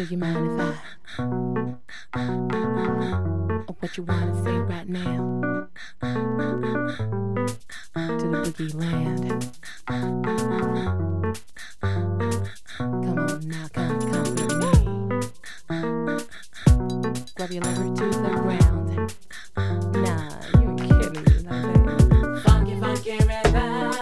you mind if what you wanna say right now to the boogie land? Come on now, come with me. Grab your lover to the ground. Nah, you ain't kidding me like that. Funky, funky rhythm.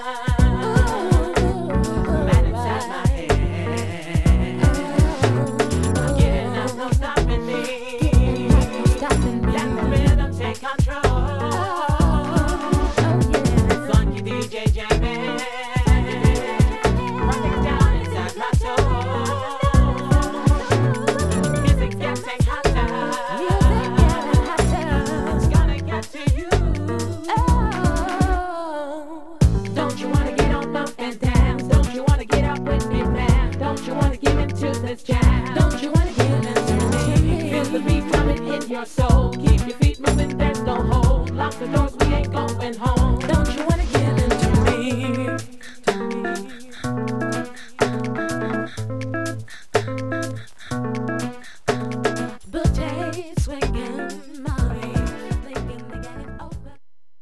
Right inside my head. I'm getting up, no stopping me. Let the rhythm take control. Funky DJ jamming. Running down inside my soul. Music getting hotter. It's gonna get to you. Don't you wanna get on up and dance? Don't you wanna get up with me, man? Don't you wanna get into this jam? Don't you wanna get into me? Feel the beat coming in your soul. Keep your feet moving, there's no hold. Lock the doors, we ain't going home.